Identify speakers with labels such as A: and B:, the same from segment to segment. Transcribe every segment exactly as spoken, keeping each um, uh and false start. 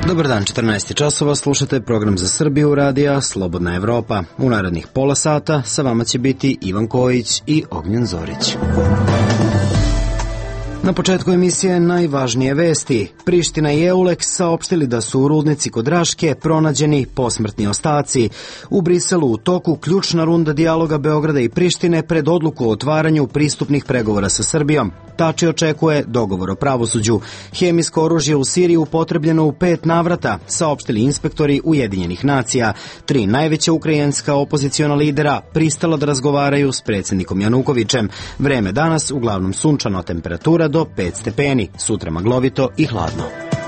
A: Dobar dan, četrnaest časova, slušate program za Srbiju radija Slobodna Evropa. U narednih pola sata sa vama će biti Ivan Kojić i Ognjen Zorić. Na početku emisije najvažnije vesti. Priština i Euleks saopštili da su u rudnici kod Raške pronađeni posmrtni ostaci. U Briselu u toku ključna runda dijaloga Beograda i Prištine pred odluku o otvaranju pristupnih pregovora sa Srbijom. Tači očekuje dogovor o pravosuđu. Hemijsko oružje u Siriji upotrebljeno u pet navrata, saopštili inspektori Ujedinjenih nacija. Tri najveća ukrajinska opoziciona lidera pristala da razgovaraju s predsjednikom Janukovićem. Vreme danas uglavnom sunčano, temperatura do pet stepeni, sutra maglovito i hladno.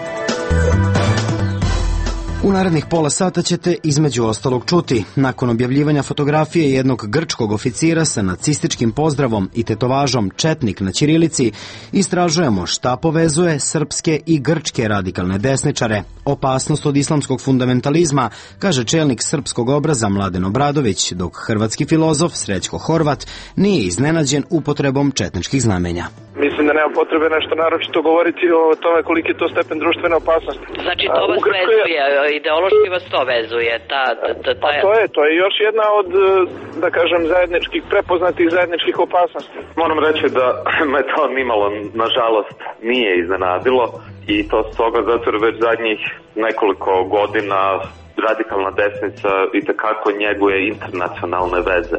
A: U narednih pola sata ćete između ostalog čuti. Nakon objavljivanja fotografije jednog grčkog oficira sa nacističkim pozdravom i tetovažom Četnik na ćirilici, istražujemo šta povezuje srpske i grčke radikalne desničare. Opasnost od islamskog fundamentalizma, kaže čelnik srpskog obraza Mladen Obradović, dok hrvatski filozof Srećko Horvat nije iznenađen upotrebom četničkih znamenja.
B: Mislim da nema potrebe nešto naročito govoriti o tome koliki je to stepen društvene opasnosti.
C: Znači to vas vezuje, ideološki vas to vezuje? Ta, ta, ta, ta...
B: Pa to je, to je još jedna od, da kažem, zajedničkih, prepoznatih zajedničkih opasnosti.
D: Moram reći da me to nimalo, nažalost, nije iznenadilo i to stoga zato jer već zadnjih nekoliko godina radikalna desnica itekako njeguje internacionalne veze.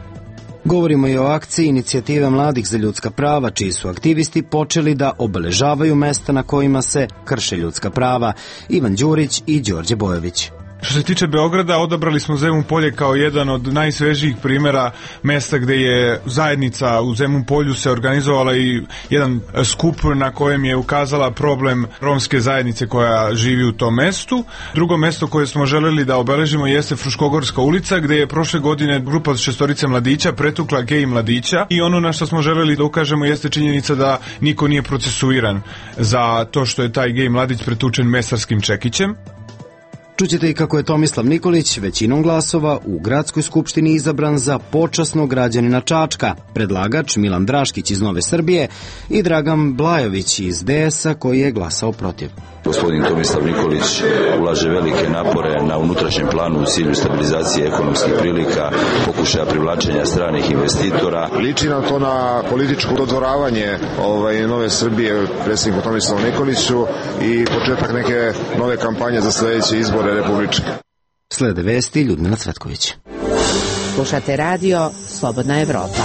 A: Govorimo i o akciji Inicijative mladih za ljudska prava, čiji su aktivisti počeli da obeležavaju mesta na kojima se krše ljudska prava. Ivan Đurić i Đorđe Bojović.
E: Što se tiče Beograda, odabrali smo Zemun Polje kao jedan od najsvežijih primjera mesta gde je zajednica u Zemun Polju se organizovala i jedan skup na kojem je ukazala problem romske zajednice koja živi u tom mestu. Drugo mesto koje smo želeli da obeležimo jeste Fruškogorska ulica, gde je prošle godine grupa od šestorice mladića pretukla gej mladića i ono na što smo želeli da ukažemo jeste činjenica da niko nije procesuiran za to što je taj gej mladić pretučen mesarskim čekićem.
A: Čućete i kako je Tomislav Nikolić većinom glasova u gradskoj skupštini izabran za počasnog građanina Čačka, predlagač Milan Draškić iz Nove Srbije i Dragan Blajović iz D S-a koji je glasao protiv.
F: Gospodin Tomislav Nikolić ulaže velike napore na unutrašnjem planu u cilju stabilizacije ekonomskih prilika, pokušaja privlačenja stranih investitora.
G: Liči nam to na političko dodvoravanje ovaj, Nove Srbije predsjedniku Tomislavu Nikoliću i početak neke nove kampanje za sljedeće izbore republičke.
A: Slede vesti Ljudmila Cvetković.
H: Slušate radio Slobodna Evropa.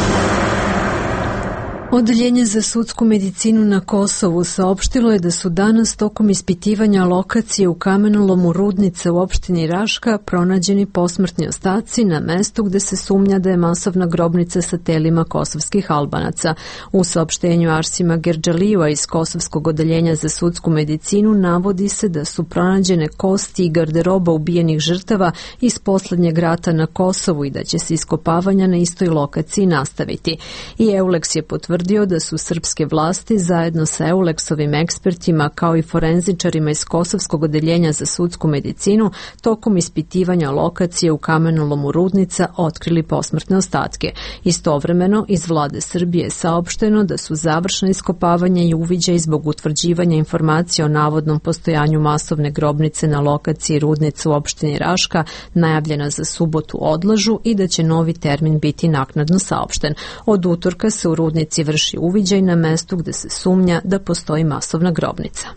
I: Odeljenje za sudsku medicinu na Kosovu saopštilo je da su danas tokom ispitivanja lokacije u kamenolomu Rudnice u opštini Raška pronađeni posmrtni ostaci na mestu gde se sumnja da je masovna grobnica sa telima kosovskih Albanaca. U saopštenju Arsima Gerdžalijua iz Kosovskog odeljenja za sudsku medicinu navodi se da su pronađene kosti i garderoba ubijenih žrtava iz poslednjeg rata na Kosovu i da će se iskopavanja na istoj lokaciji nastaviti. I Euleks je potvrdio da su srpske vlasti zajedno sa Euleksovim ekspertima kao i forenzičarima iz Kosovskog odeljenja za sudsku medicinu tokom ispitivanja lokacije u kamenolomu Rudnica otkrili posmrtne ostatke. Istovremeno iz vlade Srbije je saopšteno da su završna iskopavanja i uviđaj zbog utvrđivanja informacija o navodnom postojanju masovne grobnice na lokaciji Rudnice u opštini Raška najavljena za subotu odlažu i da će novi termin biti naknadno saopšten. Od utorka se u Rudnici vrši uviđaj na mestu gde se sumnja da postoji masovna grobnica.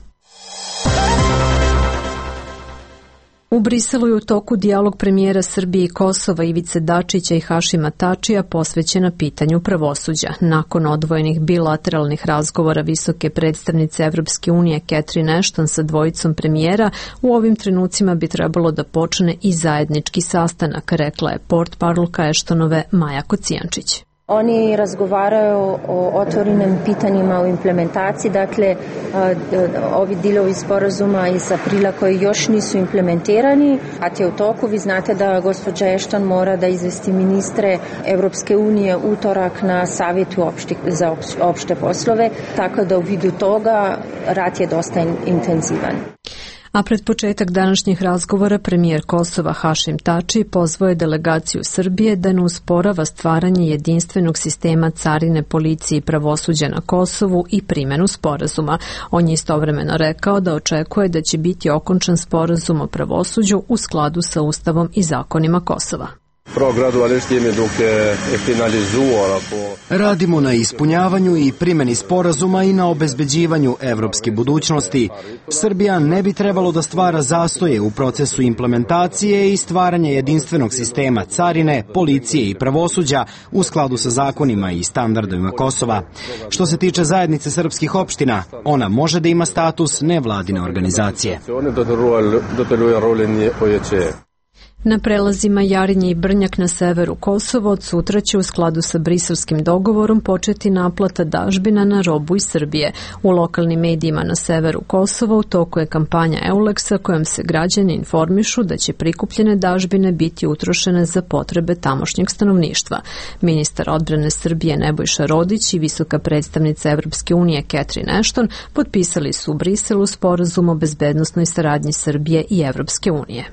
I: U Briselu je u toku dijalog premijera Srbije i Kosova Ivice Dačića i Hašima Tačija posvećena pitanju pravosuđa. Nakon odvojenih bilateralnih razgovora visoke predstavnice Evropske unije Catherine Ashton sa dvojicom premijera, u ovim trenucima bi trebalo da počne i zajednički sastanak, rekla je portparolka Ashtonove Maja Kocijančić.
J: Oni razgovaraju o otvorenim pitanjima u implementaciji, dakle ovi dilovi sporazuma iz aprila koji još nisu implementirani, a te u toku. Vi znate da gospođa Ashton mora da izvesti ministre Evropske unije utorak na savjetu opšti, za opšte poslove, tako da u vidu toga rad je dosta intenzivan.
I: A pred početak današnjih razgovora premijer Kosova Hašim Tači pozvao je delegaciju Srbije da ne usporava stvaranje jedinstvenog sistema carine, policije i pravosuđa na Kosovu i primjenu sporazuma. On je istovremeno rekao da očekuje da će biti okončan sporazum o pravosuđu u skladu sa Ustavom i zakonima Kosova.
A: Radimo na ispunjavanju i primjeni sporazuma i na obezbeđivanju evropske budućnosti. Srbija ne bi trebalo da stvara zastoje u procesu implementacije i stvaranja jedinstvenog sistema carine, policije i pravosuđa u skladu sa zakonima i standardima Kosova. Što se tiče zajednice srpskih opština, ona može da ima status nevladine organizacije.
I: Na prelazima Jarinje i Brnjak na severu Kosova od sutra će u skladu sa briselskim dogovorom početi naplata dažbina na robu iz Srbije. U lokalnim medijima na severu Kosova u toku je kampanja Euleksa kojom se građani informišu da će prikupljene dažbine biti utrošene za potrebe tamošnjeg stanovništva. Ministar odbrane Srbije Nebojša Rodić i visoka predstavnica Evropske unije Catherine Ashton potpisali su u Briselu sporazum o bezbednosnoj saradnji Srbije i Evropske unije.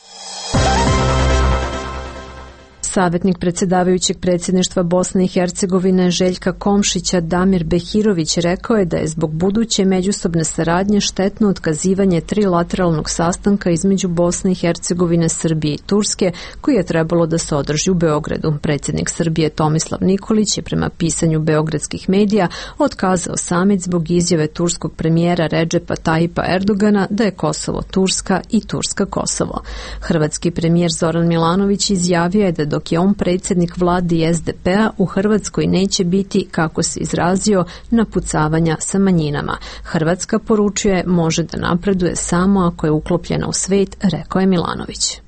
I: Savjetnik predsjedavajućeg predsjedništva Bosne i Hercegovine Željka Komšića Damir Behirović rekao je da je zbog buduće međusobne saradnje štetno otkazivanje trilateralnog sastanka između Bosne i Hercegovine, Srbije i Turske koji je trebalo da se održi u Beogradu. Predsjednik Srbije Tomislav Nikolić je prema pisanju beogradskih medija otkazao samit zbog izjave turskog premijera Redžepa Tajipa Erdogana da je Kosovo Turska i Turska Kosovo. Hrvatski premijer Zoran Milanović izjavio je da dok je on predsjednik vlade i S D P-a, u Hrvatskoj neće biti, kako se izrazio, napucavanja sa manjinama. Hrvatska, poručuje, može da napreduje samo ako je uklopljena u svet, rekao je Milanović.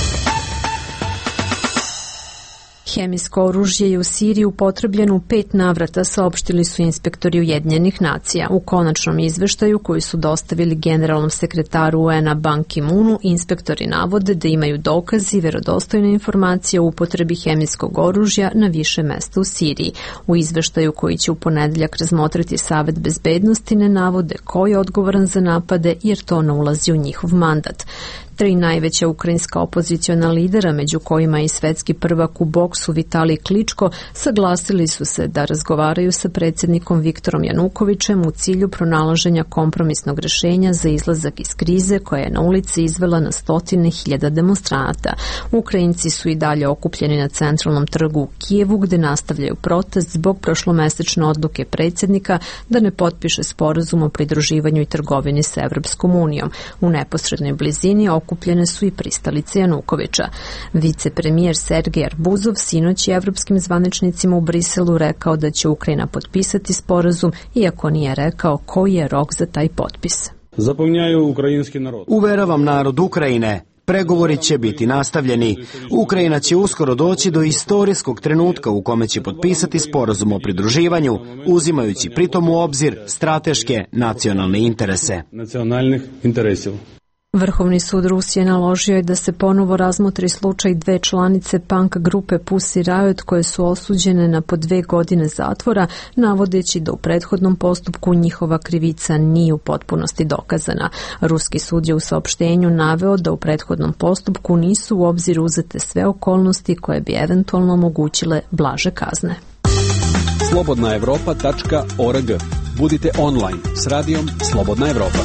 I: Hemijsko oružje je u Siriji upotrebljeno u pet navrata, saopštili su inspektori Ujedinjenih nacija. U konačnom izveštaju koji su dostavili generalnom sekretaru U N-a Ban Ki-moonu, inspektori navode da imaju dokazi i verodostojne informacije o upotrebi hemijskog oružja na više mesta u Siriji. U izveštaju koji će u ponedeljak razmotriti Savet bezbednosti ne navode ko je odgovoran za napade jer to ne ulazi u njihov mandat. Tri najveća ukrajinska opoziciona lidera, među kojima i svetski prvak u boksu Vitalij Kličko, saglasili su se da razgovaraju sa predsjednikom Viktorom Janukovićem u cilju pronalaženja kompromisnog rješenja za izlazak iz krize koja je na ulici izvela na stotine hiljada demonstranata. Ukrajinci su i dalje okupljeni na centralnom trgu u Kijevu gdje nastavljaju protest zbog prošlomesečne odluke predsjednika da ne potpiše sporazum o pridruživanju i trgovini sa Evropskom unijom. U neposrednoj blizini okupljene su i pristalice Janukovića. Vicepremijer Sergej Arbuzov sinoć je evropskim zvaničnicima u Briselu rekao da će Ukrajina potpisati sporazum, iako nije rekao koji je rok za taj potpis.
K: Zapomnjaju ukrajinski narod.
A: Uveravam narod Ukrajine. Pregovori će biti nastavljeni. Ukrajina će uskoro doći do istorijskog trenutka u kome će potpisati sporazum o pridruživanju, uzimajući pritom u obzir strateške nacionalne interese.
K: Nacionalnih interesov.
I: Vrhovni sud Rusije naložio je da se ponovo razmotri slučaj dve članice punk grupe Pussy Riot koje su osuđene na po dve godine zatvora, navodeći da u prethodnom postupku njihova krivica nije u potpunosti dokazana. Ruski sud je u saopštenju naveo da u prethodnom postupku nisu u obzir uzete sve okolnosti koje bi eventualno omogućile blaže kazne.
L: slobodna evropa tačka org. Budite online s radijom Slobodna Evropa.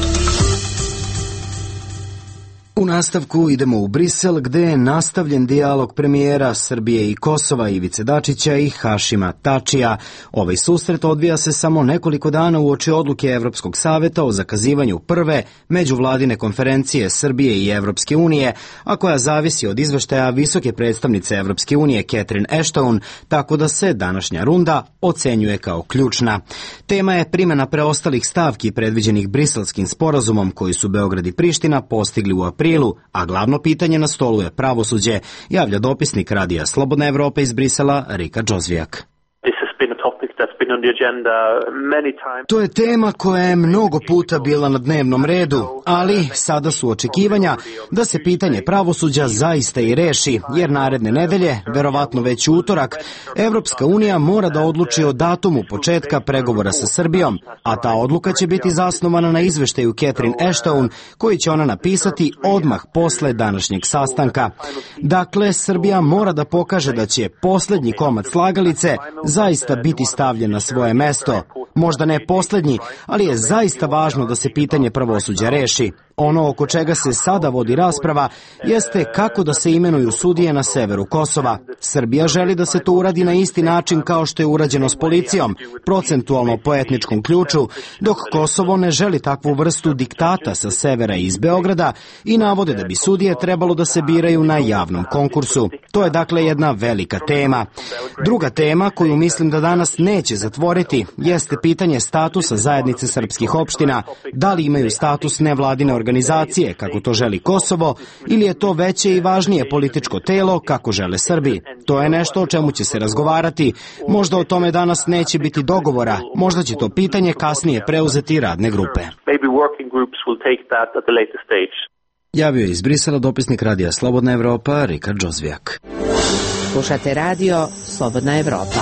A: U nastavku idemo u Brisel gdje je nastavljen dijalog premijera Srbije i Kosova Ivice Dačića i Hašima Tačija. Ovaj susret odvija se samo nekoliko dana uoči odluke Evropskog saveta o zakazivanju prve međuvladine konferencije Srbije i Evropske unije, a koja zavisi od izveštaja visoke predstavnice Evropske unije Catherine Ashton, tako da se današnja runda ocenjuje kao ključna. Tema je primjena preostalih stavki predviđenih briselskim sporazumom koji su Beograd i Priština postigli u aprilu, a glavno pitanje na stolu je pravosuđe, javlja dopisnik radija Slobodna Evropa iz Brisela Rika Džozvijak.
M: This has been a topic that's been
A: To je tema koja je mnogo puta bila na dnevnom redu, ali sada su očekivanja da se pitanje pravosuđa zaista i reši, jer naredne nedelje, verovatno već utorak, Evropska unija mora da odluči o datumu početka pregovora sa Srbijom, a ta odluka će biti zasnovana na izveštaju Catherine Ashton, koji će ona napisati odmah posle današnjeg sastanka. Dakle, Srbija mora da pokaže da će poslednji komad slagalice zaista biti stavljen na svoje mesto. Možda ne poslednji, ali je zaista važno da se pitanje pravosuđa reši. Ono oko čega se sada vodi rasprava jeste kako da se imenuju sudije na severu Kosova. Srbija želi da se to uradi na isti način kao što je urađeno s policijom, procentualno po etničkom ključu, dok Kosovo ne želi takvu vrstu diktata sa severa i iz Beograda i navode da bi sudije trebalo da se biraju na javnom konkursu. To je dakle jedna velika tema. Druga tema koju mislim da danas neće zatvoriti jeste pitanje statusa zajednice srpskih opština. Da li imaju status nevladine organizacije, kako to želi Kosovo, ili je to veće i važnije političko telo, kako žele Srbi? To je nešto o čemu će se razgovarati. Možda o tome danas neće biti dogovora. Možda će to pitanje kasnije preuzeti radne grupe. Javio je iz Brisela dopisnik Radija Slobodna Evropa, Rikard Džozvijak.
H: Slušate radio Slobodna Evropa.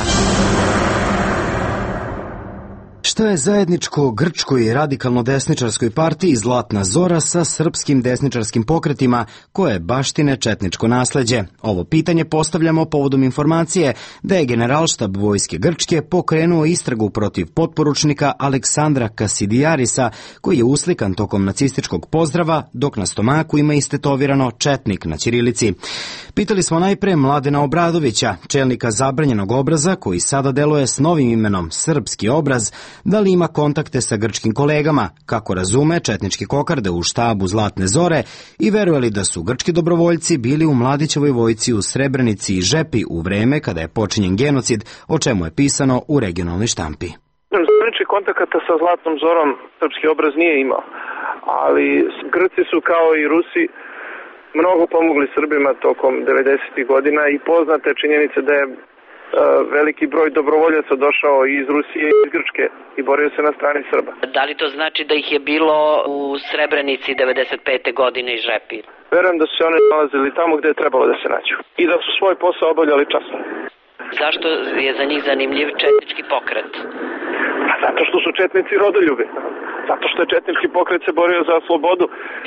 A: Šta je zajedničko Grčkoj radikalno-desničarskoj partiji Zlatna Zora sa srpskim desničarskim pokretima koje baštine četničko nasleđe? Ovo pitanje postavljamo povodom informacije da je Generalštab vojske Grčke pokrenuo istragu protiv potporučnika Aleksandra Kasidijarisa, koji je uslikan tokom nacističkog pozdrava, dok na stomaku ima istetovirano četnik na ćirilici. Pitali smo najpre Mladena Obradovića, čelnika zabranjenog obraza koji sada deluje s novim imenom Srpski obraz, da li ima kontakte sa grčkim kolegama, kako razume četnički kokarde u štabu Zlatne Zore i veruje li da su grčki dobrovoljci bili u Mladićevoj vojci u Srebrenici i Žepi u vreme kada je počinjen genocid, o čemu je pisano u regionalnoj štampi.
B: Zvaničnih kontakata sa Zlatnom Zorom Srpski obraz nije imao, ali Grci su kao i Rusi mnogo pomogli Srbima tokom devedesetih godina i poznate činjenice da je veliki broj dobrovoljaca došao iz Rusije i iz Grčke i borio se na strani Srba.
C: Da li to znači da ih je bilo u Srebrenici devedeset pete godine i Žepi?
B: Verujem da su se oni nalazili tamo gde je trebalo da se nađu i da su svoj posao obavljali časno.
C: Zašto je za njih zanimljiv četnički pokret?
B: Zato što su četnici rodoljubi. Zato što je četnički pokret se borio za slobodu.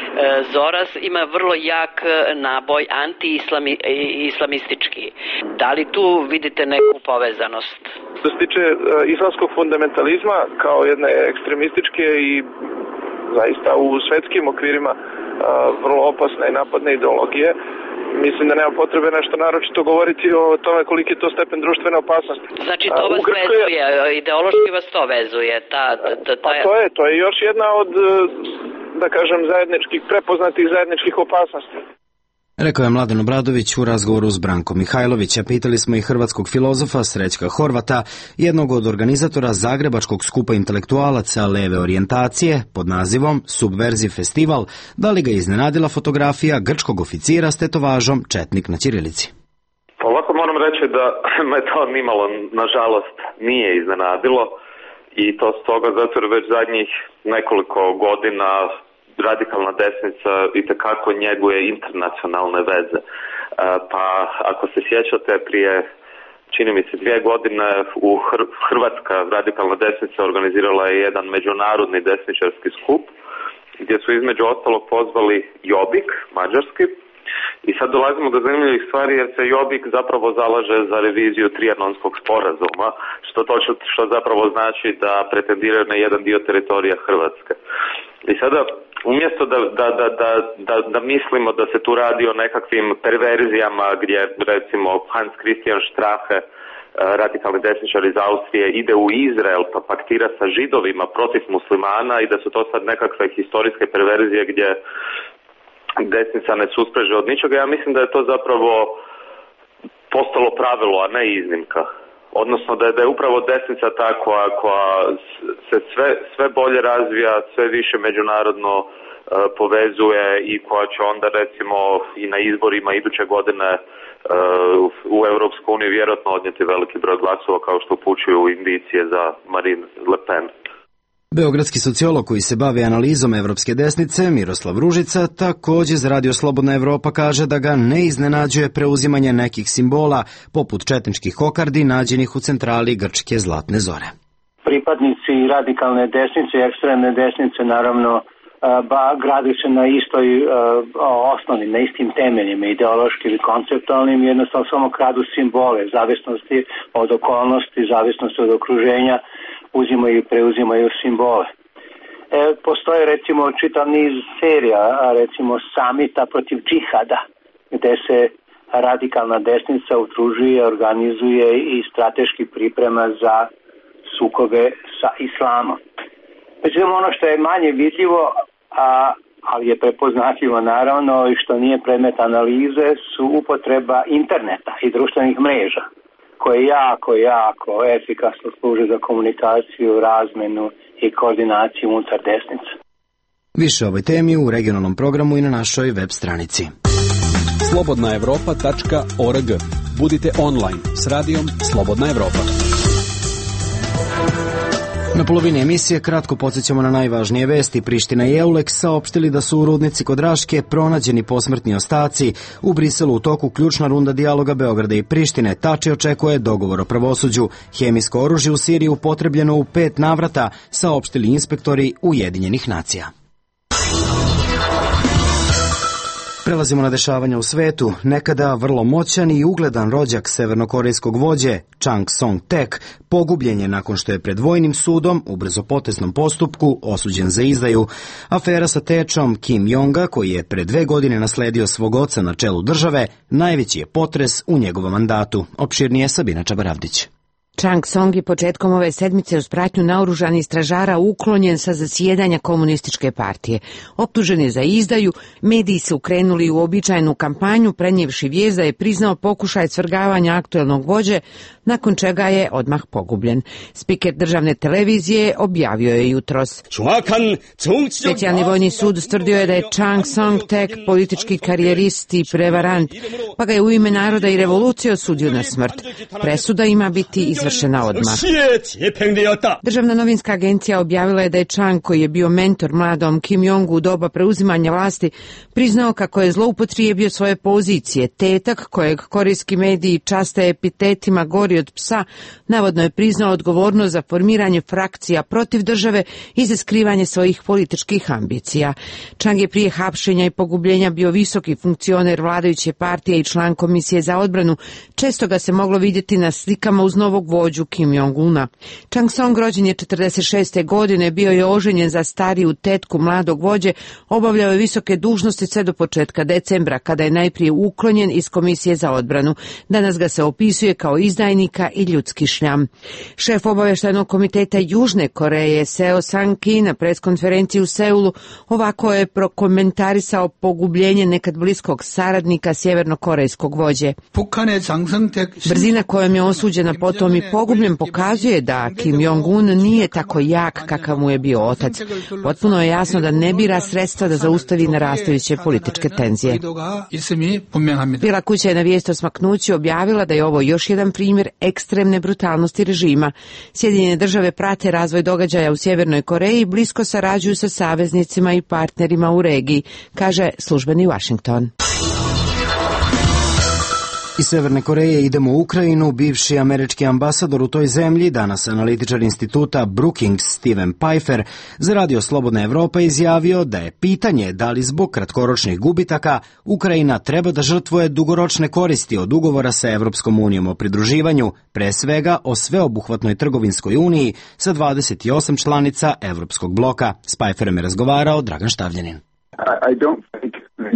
C: Zoras ima vrlo jak naboj anti-islamistički. Da li tu vidite neku povezanost?
B: Što se tiče islamskog fundamentalizma kao jedne ekstremističke i zaista u svetskim okvirima vrlo opasne i napadne ideologije, mislim da nema potrebe nešto naročito govoriti o tome koliki je to stepen društvene opasnosti.
C: Znači to vas Grčkoj... vezuje, ideološki vas to vezuje? Ta, ta, ta, ta...
B: Pa to je, to je još jedna od, da kažem, zajedničkih, prepoznatih zajedničkih opasnosti.
A: Rekao je Mladen Obradović u razgovoru s Brankom Mihajlovića. Pitali smo i hrvatskog filozofa Srećka Horvata, jednog od organizatora Zagrebačkog skupa intelektualaca leve orijentacije pod nazivom Subverziv festival, da li ga iznenadila fotografija grčkog oficira s tetovažom četnik na ćirilici.
D: Ovako moram reći da me to nimalo, nažalost, nije iznenadilo i to stoga zato jer već zadnjih nekoliko godina radikalna desnica itekako njeguje internacionalne veze. Pa ako se sjećate, prije čini mi se dvije godine u Hr- Hrvatska radikalna desnica organizirala je jedan međunarodni desničarski skup gdje su između ostalog pozvali Jobbik, mađarski, i sad dolazimo do zanimljivih stvari jer se Jobbik zapravo zalaže za reviziju Trianonskog sporazuma, što to što zapravo znači da pretendiraju na jedan dio teritorija Hrvatske. I sada umjesto da, da, da, da, da, da mislimo da se tu radi o nekakvim perverzijama gdje recimo Hans Christian Strache, radikalni desničar iz Austrije, ide u Izrael pa paktira sa židovima protiv muslimana i da su to sad nekakve historijske perverzije gdje desnica ne suspreže od ničega, ja mislim da je to zapravo postalo pravilo, a ne iznimka. Odnosno da je, da je upravo desnica ta koja, koja se sve, sve bolje razvija, sve više međunarodno uh, povezuje i koja će onda recimo i na izborima iduće godine u Europsku uniju vjerojatno odnijeti veliki broj glasova, kao što upućuju indicije za Marine Le Pen.
A: Beogradski sociolog koji se bavi analizom evropske desnice, Miroslav Ružica, također za Radio Slobodna Evropa kaže da ga ne iznenađuje preuzimanje nekih simbola, poput četničkih kokardi nađenih u centrali grčke Zlatne zore.
M: Pripadnici radikalne desnice i ekstremne desnice naravno ba, grade se na istoj uh, osnovi, na istim temeljima, ideološkim i konceptualnim, jednostavno samo kradu simbole, zavisnosti od okolnosti, zavisnosti od okruženja, uzimaju i preuzimaju simbole. E, postoje recimo čitav niz serija, recimo samita protiv džihada, gde se radikalna desnica udružuje, organizuje i strateški priprema za sukobe sa islamom. Međutim, ono što je manje vidljivo, a, ali je prepoznatljivo naravno i što nije predmet analize, su upotreba interneta i društvenih mreža, koje jako, jako efikasno služe za komunikaciju, razmenu i koordinaciju unutar desnice.
A: Više o ovoj temi u regionalnom programu i na našoj web stranici.
L: slobodna evropa tačka org. Budite online s radijom Slobodna Evropa.
A: Na polovini emisije kratko podsjećamo na najvažnije vesti. Priština i Euleks saopštili da su u rudnici kod Raške pronađeni posmrtni ostaci. U Briselu u toku ključna runda dijaloga Beograda i Prištine. Tači očekuje dogovor o pravosuđu. Hemijsko oružje u Siriji upotrebljeno u pet navrata, saopštili inspektori Ujedinjenih nacija. Prelazimo na dešavanja u svetu. Nekada vrlo moćan i ugledan rođak severnokorejskog vođe Chang Song-tek pogubljen je nakon što je pred vojnim sudom u brzopoteznom postupku osuđen za izdaju. Afera sa tečom Kim Jonga, koji je pre dve godine nasledio svog oca na čelu države, najveći je potres u njegovom mandatu. Opširnije Sabina Čabaravdić.
N: Chang Song je početkom ove sedmice uz pratnju naoružanih stražara uklonjen sa zasjedanja komunističke partije. Optužen je za izdaju, mediji su krenuli u običajnu kampanju, prenijevši vijest da je priznao pokušaj svrgavanja aktuelnog vođe, nakon čega je odmah pogubljen. Spiker državne televizije objavio je jutros. Specijalni vojni sud ustvrdio je da je Chang Song-tek politički karijerist i prevarant, pa ga je u ime naroda i revolucije osudio na smrt. Presuda ima biti izvršena odmah. Državna novinska agencija objavila je da je Chang, koji je bio mentor mladom Kim Jongu u doba preuzimanja vlasti, priznao kako je zloupotrijebio svoje pozicije. Tetak, kojeg korejski mediji časte epitetima gori od psa, navodno je priznao odgovornost za formiranje frakcija protiv države i za skrivanje svojih političkih ambicija. Chang je prije hapšenja i pogubljenja bio visoki funkcioner vladajuće partije i član komisije za odbranu. Često ga se moglo vidjeti na slikama uz novog vođu Kim Jong-una. Chang Song rođen je četrdeset šeste godine, bio je oženjen za stariju tetku mladog vođe, obavljao je visoke dužnosti sve do početka decembra, kada je najprije uklonjen iz komisije za odbranu. Danas ga se opisuje kao izdajnika i ljudski šljam. Šef obavještajnog komiteta Južne Koreje Seo Sang-ki na preskonferenciji u Seulu ovako je prokomentarisao pogubljenje nekad bliskog saradnika sjevernokorejskog vođe. Brzina kojom je osuđena potom i pogubljen pokazuje da Kim Jong-un nije tako jak kakav mu je bio otac. Potpuno je jasno da ne bira sredstva da zaustavi narastajuće političke tenzije. Bijela kuća je na vijest o smaknuću objavila da je ovo još jedan primjer ekstremne brutalnosti režima. Sjedinjene države prate razvoj događaja u Sjevernoj Koreji i blisko sarađuju sa saveznicima i partnerima u regiji, kaže službeni Washington.
A: Iz Severne Koreje idemo u Ukrajinu. Bivši američki ambasador u toj zemlji, danas analitičar instituta Brookings Steven Pfeiffer, za Radio Slobodna Evropa izjavio da je pitanje da li zbog kratkoročnih gubitaka Ukrajina treba da žrtvuje dugoročne koristi od ugovora sa Evropskom unijom o pridruživanju, pre svega o sveobuhvatnoj trgovinskoj uniji sa dvadeset osam članica Evropskog bloka. S Pfeifferem je razgovarao Dragan Štavljanin.
O: I don't think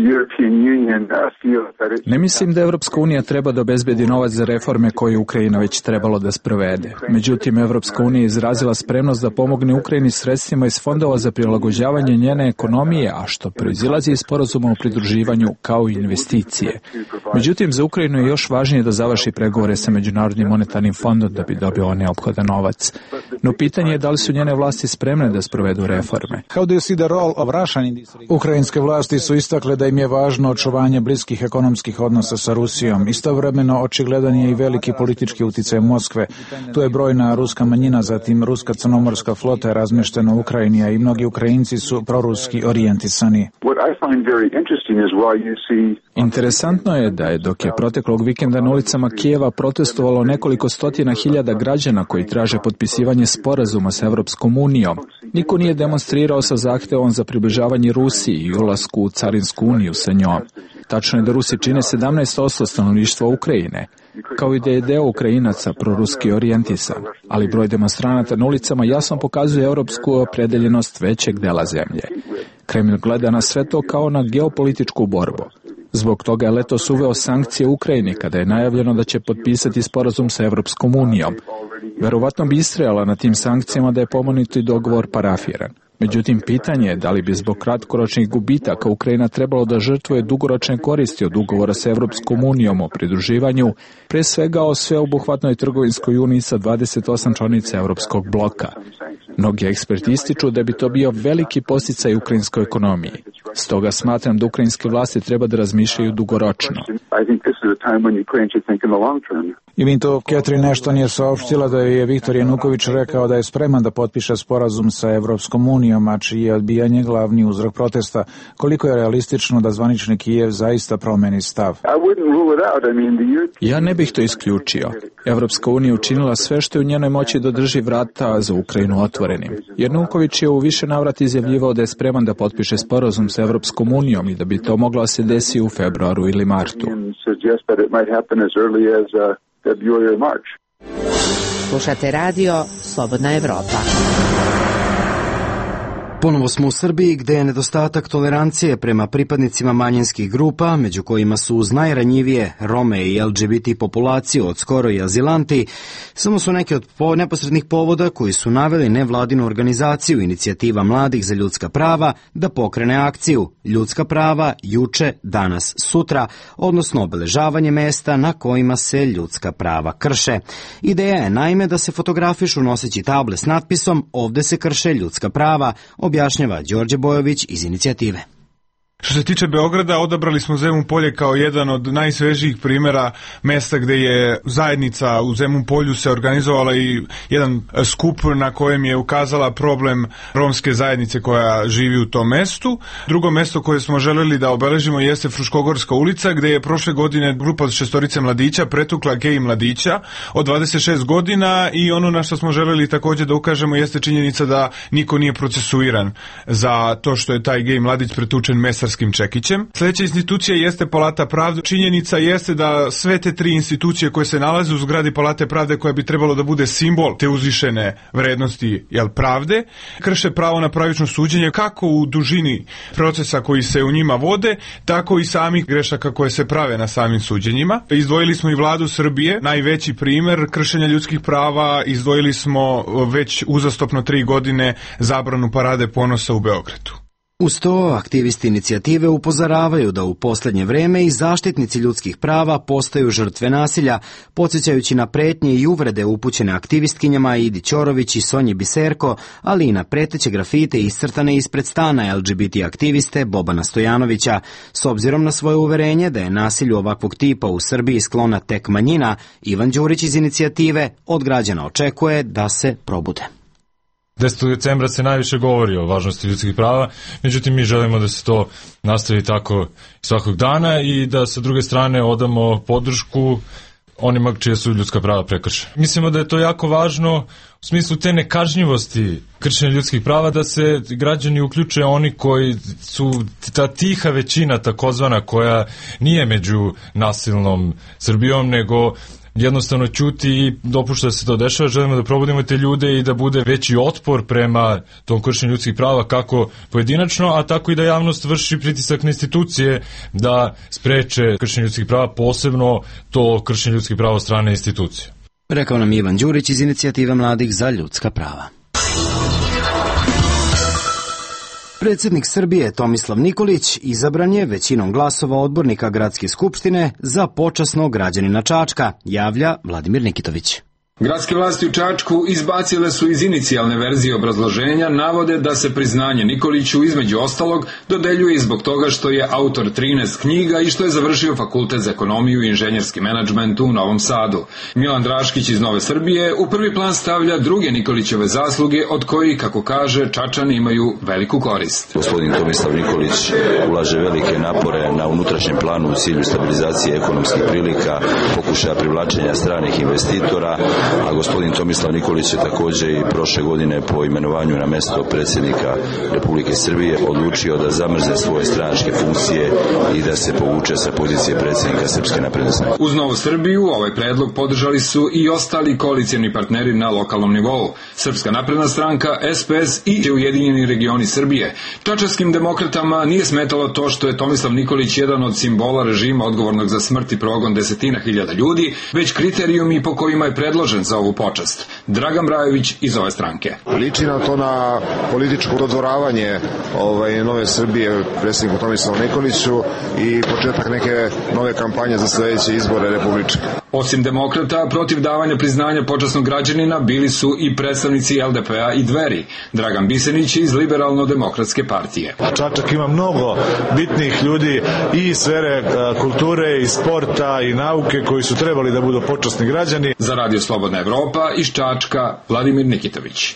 O: Ne mislim da Evropska unija treba da obezbedi novac za reforme koje Ukrajina već trebalo da sprovede. Međutim, Evropska unija je izrazila spremnost da pomogne Ukrajini sredstvima iz fondova za prilagođavanje njene ekonomije, a što proizilazi iz sporazuma o pridruživanju kao i investicije. Međutim, za Ukrajinu je još važnije da završi pregovore sa Međunarodnim monetarnim fondom da bi dobio neophodan novac. No pitanje je da li su njene vlasti spremne da sprovedu reforme.
P: Ukrajinske vlasti su istakle da
O: da im je važno očuvanje bliskih ekonomskih odnosa sa Rusijom. Istovremeno očigledan je i veliki politički uticaj Moskve. Tu je brojna ruska manjina, zatim ruska crnomorska flota je razmeštena u Ukrajini, a i mnogi Ukrajinci su proruski orijentisani. Interesantno je da je dok je proteklog vikenda na ulicama Kijeva protestovalo nekoliko stotina hiljada građana koji traže potpisivanje sporazuma sa Evropskom unijom, niko nije demonstrirao sa zahtevom za približavanje Rusiji i ulasku u Carinsku uniju sa njom. Tačno je da Rusi čine sedamnaest posto stanovništva Ukrajine, kao i da je deo Ukrajinaca proruski orijentisan, ali broj demonstranata na ulicama jasno pokazuje europsku opredeljenost većeg dela zemlje. Kreml gleda na sve to kao na geopolitičku borbu. Zbog toga je letos uveo sankcije Ukrajini kada je najavljeno da će potpisati sporazum sa Evropskom unijom. Verovatno bi istrajala na tim sankcijama da je pomenuti dogovor parafiran. Međutim, pitanje je da li bi zbog kratkoročnih gubitaka Ukrajina trebalo da žrtvuje dugoročne koristi od ugovora sa Evropskom unijom o pridruživanju, pre svega o sveobuhvatnoj trgovinskoj uniji sa dvadeset osam članica Evropskog bloka. Mnogi eksperti ističu da bi to bio veliki podsticaj ukrajinskoj ekonomiji. Stoga smatram da ukrajinske vlasti treba da razmišljaju dugoročno. I Vinto Catherine nešto nije saopštila da je Viktor Januković rekao da je spreman da potpiše sporazum sa Evropskom unijom, a čiji je odbijanje glavni uzrok protesta. Koliko je realistično da zvanični Kijev zaista promeni stav? Ja ne bih to isključio. Evropska unija učinila sve što je u njenoj moći da drži vrata za Ukrajinu otvorenim. Januković je u više navrata izjavljivao da je spreman da potpiše sporazum sa Evropskom unijom i da bi to moglo se desiti u februaru ili martu.
H: Slušate radio Slobodna Evropa.
A: Ponovo smo u Srbiji gde je nedostatak tolerancije prema pripadnicima manjinskih grupa, među kojima su uz najranjivije Rome i L G B T populaciju od skoro i azilanti, samo su neke od po neposrednih povoda koji su naveli nevladinu organizaciju Inicijativa mladih za ljudska prava da pokrene akciju Ljudska prava juče, danas, sutra, odnosno obeležavanje mesta na kojima se ljudska prava krše. Ideja je naime da se fotografišu noseći table s natpisom Ovde se krše ljudska prava, objašnjava Đorđe Bojović iz Inicijative.
E: Što se tiče Beograda, odabrali smo Zemun polje kao jedan od najsvežijih primjera mesta gde je zajednica u Zemun polju se organizovala i jedan skup na kojem je ukazala problem romske zajednice koja živi u tom mestu. Drugo mesto koje smo želeli da obeležimo jeste Fruškogorska ulica, gde je prošle godine grupa od šestorice mladića pretukla gej mladića od dvadeset šest godina i ono na što smo želeli također da ukažemo jeste činjenica da niko nije procesuiran za to što je taj gej mladić pretučen mesar čekićem. Sljedeća institucija jeste Palata pravde. Činjenica jeste da sve te tri institucije koje se nalaze u zgradi Palate pravde, koja bi trebalo da bude simbol te uzvišene vrednosti jel, pravde, krše pravo na pravično suđenje kako u dužini procesa koji se u njima vode, tako i samih grešaka koje se prave na samim suđenjima. Izdvojili smo i vladu Srbije, najveći primer kršenja ljudskih prava, izdvojili smo već uzastopno tri godine zabranu Parade ponosa u Beogradu.
A: Uz to, aktivisti inicijative upozoravaju da u posljednje vreme i zaštitnici ljudskih prava postaju žrtve nasilja, podsjećajući na pretnje i uvrede upućene aktivistkinjama Idi Ćorović i Sonji Biserko, ali i na preteće grafite iscrtane ispred stana L G B T aktiviste Bobana Stojanovića. S obzirom na svoje uverenje da je nasilju ovakvog tipa u Srbiji sklona tek manjina, Ivan Đurić iz inicijative od građana očekuje da se probude.
P: desetog decembra se najviše govori o važnosti ljudskih prava, međutim mi želimo da se to nastavi tako svakog dana i da sa druge strane odamo podršku onima čije su ljudska prava prekršena. Mislimo da je to jako važno u smislu te nekažnjivosti kršenja ljudskih prava, da se građani uključe, oni koji su ta tiha većina takozvana koja nije među nasilnom Srbijom, nego jednostavno ćuti i dopušta da se to dešava. Želimo da probudimo te ljude i da bude veći otpor prema tom kršenju ljudskih prava kako pojedinačno, a tako i da javnost vrši pritisak na institucije da spreče kršenje ljudskih prava, posebno to kršenje ljudskih prava od strane institucije.
A: Rekao nam Ivan Đurić iz Inicijative mladih za ljudska prava. Predsjednik Srbije Tomislav Nikolić izabran je većinom glasova odbornika Gradske skupštine za počasnog građanina Čačka, javlja Vladimir Nikitović.
Q: Gradske vlasti u Čačku izbacile su iz inicijalne verzije obrazloženja navode da se priznanje Nikoliću između ostalog dodeljuje i zbog toga što je autor trinaest knjiga i što je završio fakultet za ekonomiju i inženjerski menadžment u Novom Sadu. Milan Draškić iz Nove Srbije u prvi plan stavlja druge Nikolićeve zasluge od kojih, kako kaže, Čačani imaju veliku korist.
F: Gospodin Tomislav Nikolić ulaže velike napore na unutrašnjem planu u cilju stabilizacije ekonomskih prilika, pokušaja privlačenja stranih investitora, a gospodin Tomislav Nikolić je također i prošle godine po imenovanju na mesto predsjednika Republike Srbije odlučio da zamrzne svoje stranačke funkcije i da se povuče sa pozicije predsjednika Srpske napredne stranke.
Q: Uz Novu Srbiju ovaj predlog podržali su i ostali koalicijni partneri na lokalnom nivou. Srpska napredna stranka, S P S i Ujedinjeni regioni Srbije. Čačanskim demokratama nije smetalo to što je Tomislav Nikolić jedan od simbola režima odgovornog za smrt i progon desetina hiljada ljudi, već kriterijumi po kojima je predložen za ovu počast. Dragan Brajović iz ove stranke.
G: Liči na to na političko dodvoravanje ovaj, Nove Srbije predsjedniku Tomislavu Nikoliću i početak neke nove kampanje za sljedeće izbore republičke.
Q: Osim demokrata, protiv davanja priznanja počasnog građanina bili su i predstavnici L D P-a i Dveri. Dragan Bisenić iz Liberalno-demokratske partije.
R: Čačak ima mnogo bitnih ljudi i iz sfere kulture, i sporta, i nauke koji su trebali da budu počasni građani.
Q: Za Radio Slobodna Evropa iz Čačka, Vladimir Nikitović.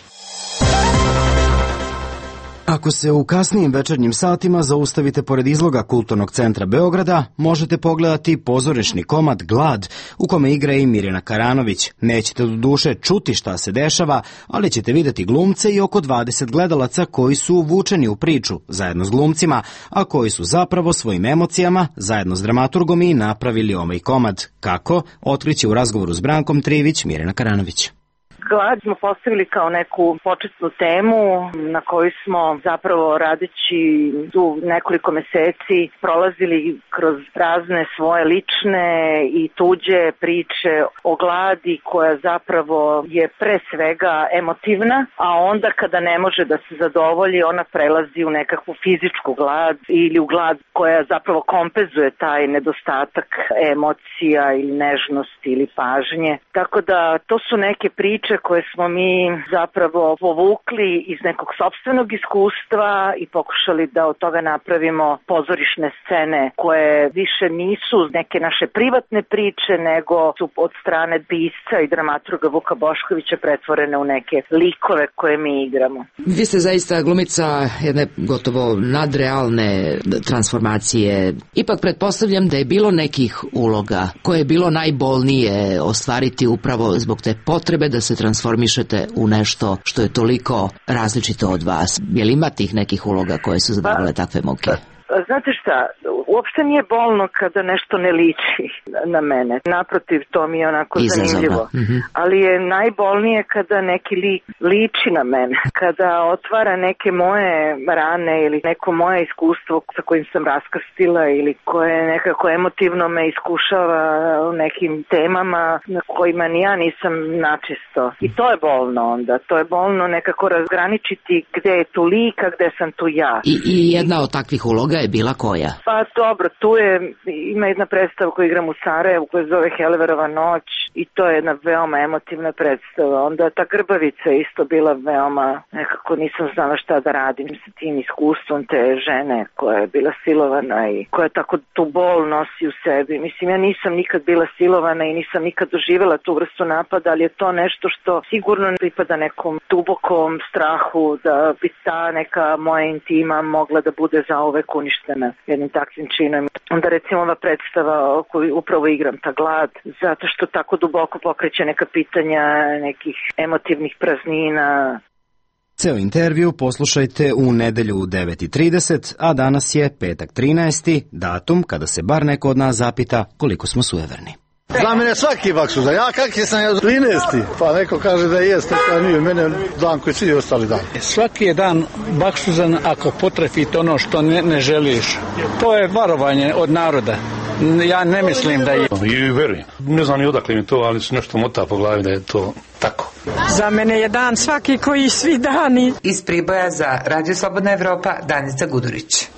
A: Ako se u kasnijim večernjim satima zaustavite pored izloga Kulturnog centra Beograda, možete pogledati pozorišni komad Glad, u kome igra i Mirjana Karanović. Nećete do duše čuti šta se dešava, ali ćete vidjeti glumce i oko dvadeset gledalaca koji su uvučeni u priču, zajedno s glumcima, a koji su zapravo svojim emocijama, zajedno s dramaturgom i napravili ovaj komad. Kako? Otkriće u razgovoru s Brankom Trivić Mirjana Karanović.
S: Glad smo postavili kao neku početnu temu na koju smo zapravo radeći tu nekoliko meseci prolazili kroz razne svoje lične i tuđe priče o gladi koja zapravo je pre svega emotivna, a onda kada ne može da se zadovolji ona prelazi u nekakvu fizičku glad ili u glad koja zapravo kompenzuje taj nedostatak emocija ili nežnosti ili pažnje. Tako da to su neke priče koje smo mi zapravo povukli iz nekog sopstvenog iskustva i pokušali da od toga napravimo pozorišne scene koje više nisu neke naše privatne priče, nego su od strane pisca i dramaturga Vuka Boškovića pretvorene u neke likove koje mi igramo.
N: Vi ste zaista glumica jedne gotovo nadrealne transformacije. Ipak pretpostavljam da je bilo nekih uloga koje je bilo najbolnije ostvariti upravo zbog te potrebe da se transformišete u nešto što je toliko različito od vas. Je li ima tih nekih uloga koje su zadavale takve muke?
S: Znate šta, uopšte nije bolno kada nešto ne liči na mene. Naprotiv, to mi je onako Izazovno. zanimljivo. Mm-hmm. Ali je najbolnije kada neki lik liči na mene. Kada otvara neke moje rane ili neko moje iskustvo sa kojim sam raskrstila ili koje nekako emotivno me iskušava u nekim temama na kojima ni ja nisam načisto. I to je bolno onda. To je bolno nekako razgraničiti gde je tu lik, a gde sam tu ja.
N: I, i jedna od takvih uloga je bila koja?
S: Pa dobro, tu je, ima jedna predstava koju igram u Sarajevu koja se zove Heliverova noć i to je jedna veoma emotivna predstava. Onda ta Grbavica je isto bila veoma, nekako nisam znala šta da radim sa tim iskustvom te žene koja je bila silovana i koja tako tu bol nosi u sebi. Mislim, ja nisam nikad bila silovana i nisam nikad doživjela tu vrstu napada, ali je to nešto što sigurno pripada nekom dubokom strahu da bi ta neka moja intima mogla da bude zauvek uništena jednim takvim činom. Onda recimo ova predstava koju upravo igram, ta glad, zato što tako duboko pokreće neka pitanja nekih emotivnih praznina.
A: Ceo intervju poslušajte u nedelju u devet i trideset, a danas je petak trinaesti, datum kada se bar neko od nas zapita koliko smo sujeverni.
T: Za mene svaki baksuzan, ja kakvi sam ja trinaesti, pa neko kaže da jeste, pa nije, mene dan koji svi ostali dan.
K: Svaki je dan baksuzan ako potrefite ono što ne, ne želiš. To je varovanje od naroda. Ja ne mislim da je.
U: I verujem. Ne znam ni odakle mi to, ali su nešto mota po glavi da je to tako.
V: Za mene je dan svaki koji svi dani.
W: Iz Priboja za Radio Slobodna Evropa, Danica Gudurić.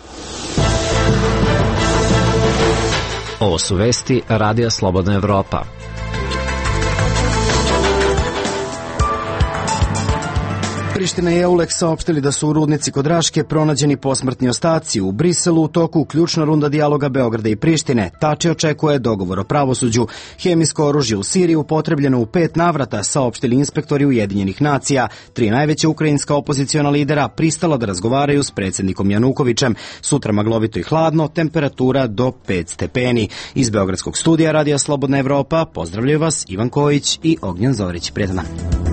X: Ovo su vesti Radija Slobodna Evropa.
A: Priština i Euleks saopštili da su u rudnici kod Raške pronađeni posmrtni ostaci. U Briselu u toku ključna runda dijaloga Beograda i Prištine. Tači očekuje dogovor o pravosuđu. Hemijsko oružje u Siriji upotrebljeno u pet navrata, saopštili inspektori Ujedinjenih nacija. Tri najveća ukrajinska opoziciona lidera pristala da razgovaraju s predsjednikom Janukovićem. Sutra maglovito i hladno, temperatura do pet stepeni. Iz Beogradskog studija Radija Slobodna Evropa pozdravljaju vas Ivan Kojić i Ognjen Zorić. Prijetan dan.